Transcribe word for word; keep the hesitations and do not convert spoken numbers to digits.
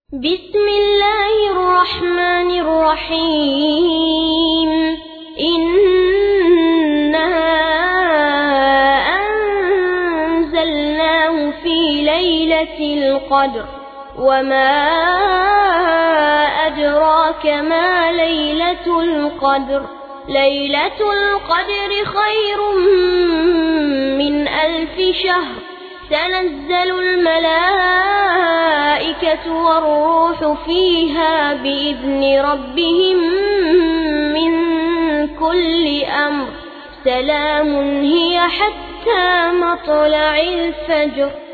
بسم الله الرحمن الرحيم إنا أنزلناه في ليلة القدر وما أدراك ما ليلة القدر ليلة القدر خير من ألف شهر تنزل الملائكة والروح فيها بإذن ربهم من كل أمر سلام هي حتى مطلع الفجر.